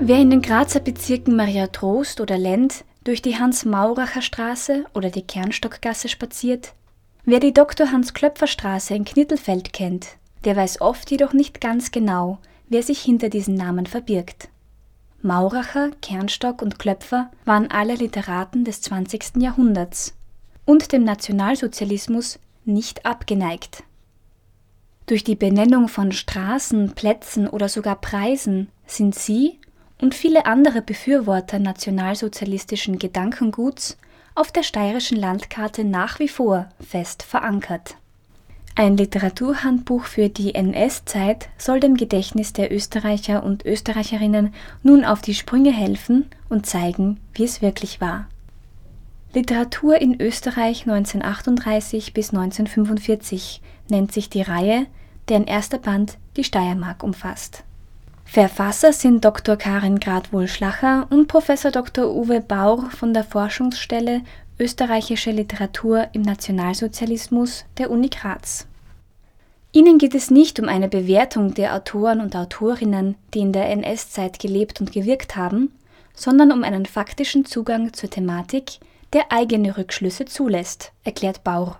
Wer in den Grazer Bezirken Maria Trost oder Lend durch die Hans-Mauracher-Straße oder die Kernstockgasse spaziert, wer die Dr. Hans-Klöpfer-Straße in Knittelfeld kennt, der weiß oft jedoch nicht ganz genau, wer sich hinter diesen Namen verbirgt. Mauracher, Kernstock und Klöpfer waren alle Literaten des 20. Jahrhunderts und dem Nationalsozialismus nicht abgeneigt. Durch die Benennung von Straßen, Plätzen oder sogar Preisen sind sie und viele andere Befürworter nationalsozialistischen Gedankenguts auf der steirischen Landkarte nach wie vor fest verankert. Ein Literaturhandbuch für die NS-Zeit soll dem Gedächtnis der Österreicher und Österreicherinnen nun auf die Sprünge helfen und zeigen, wie es wirklich war. Literatur in Österreich 1938 bis 1945 nennt sich die Reihe, deren erster Band die Steiermark umfasst. Verfasser sind Dr. Karin Gradwohl-Schlacher und Prof. Dr. Uwe Baur von der Forschungsstelle Österreichische Literatur im Nationalsozialismus der Uni Graz. Ihnen geht es nicht um eine Bewertung der Autoren und Autorinnen, die in der NS-Zeit gelebt und gewirkt haben, sondern um einen faktischen Zugang zur Thematik, der eigene Rückschlüsse zulässt, erklärt Baur.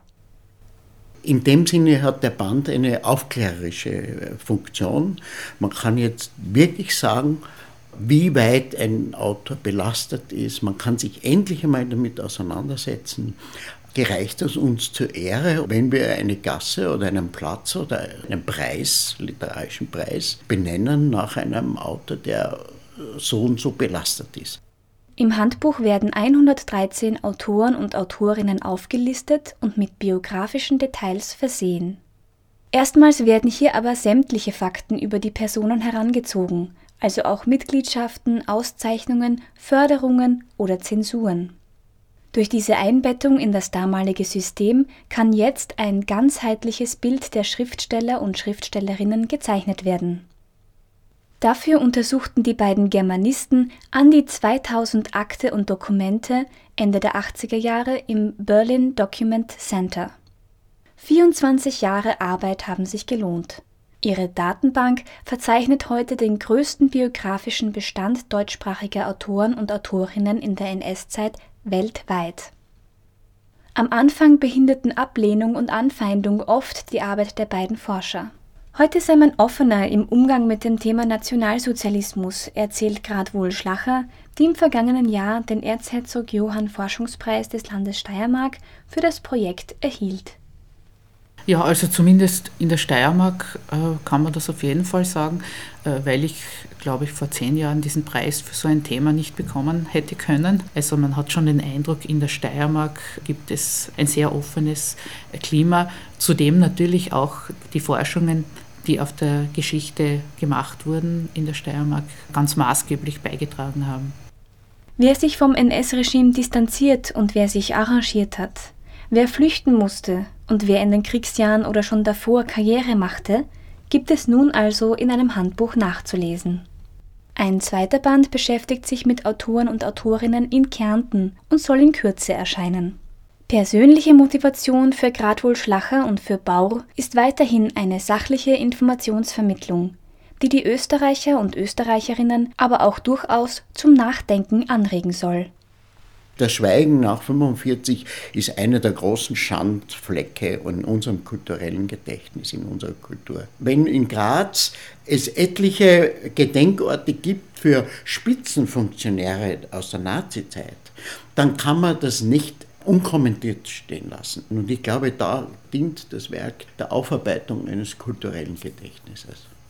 In dem Sinne hat der Band eine aufklärerische Funktion. Man kann jetzt wirklich sagen, wie weit ein Autor belastet ist. Man kann sich endlich einmal damit auseinandersetzen. Gereicht es uns zur Ehre, wenn wir eine Gasse oder einen Platz oder einen Preis, literarischen Preis, benennen nach einem Autor, der so und so belastet ist? Im Handbuch werden 113 Autoren und Autorinnen aufgelistet und mit biografischen Details versehen. Erstmals werden hier aber sämtliche Fakten über die Personen herangezogen, also auch Mitgliedschaften, Auszeichnungen, Förderungen oder Zensuren. Durch diese Einbettung in das damalige System kann jetzt ein ganzheitliches Bild der Schriftsteller und Schriftstellerinnen gezeichnet werden. Dafür untersuchten die beiden Germanisten an die 2000 Akte und Dokumente Ende der 80er Jahre im Berlin Document Center. 24 Jahre Arbeit haben sich gelohnt. Ihre Datenbank verzeichnet heute den größten biografischen Bestand deutschsprachiger Autoren und Autorinnen in der NS-Zeit weltweit. Am Anfang behinderten Ablehnung und Anfeindung oft die Arbeit der beiden Forscher. Heute sei man offener im Umgang mit dem Thema Nationalsozialismus, erzählt Gradwohl-Schlacher, die im vergangenen Jahr den Erzherzog Johann Forschungspreis des Landes Steiermark für das Projekt erhielt. Ja, also zumindest in der Steiermark kann man das auf jeden Fall sagen, weil ich, glaube ich, vor 10 Jahren diesen Preis für so ein Thema nicht bekommen hätte können. Also man hat schon den Eindruck, in der Steiermark gibt es ein sehr offenes Klima, zudem natürlich auch die Forschungen, die auf der Geschichte gemacht wurden in der Steiermark, ganz maßgeblich beigetragen haben. Wer sich vom NS-Regime distanziert und wer sich arrangiert hat, wer flüchten musste und wer in den Kriegsjahren oder schon davor Karriere machte, gibt es nun also in einem Handbuch nachzulesen. Ein zweiter Band beschäftigt sich mit Autoren und Autorinnen in Kärnten und soll in Kürze erscheinen. Persönliche Motivation für Gradwohl-Schlacher und für Baur ist weiterhin eine sachliche Informationsvermittlung, die die Österreicher und Österreicherinnen aber auch durchaus zum Nachdenken anregen soll. Das Schweigen nach 1945 ist einer der großen Schandflecke in unserem kulturellen Gedächtnis, in unserer Kultur. Wenn in Graz es etliche Gedenkorte gibt für Spitzenfunktionäre aus der Nazizeit, dann kann man das nicht unkommentiert stehen lassen. Und ich glaube, da dient das Werk der Aufarbeitung eines kulturellen Gedächtnisses.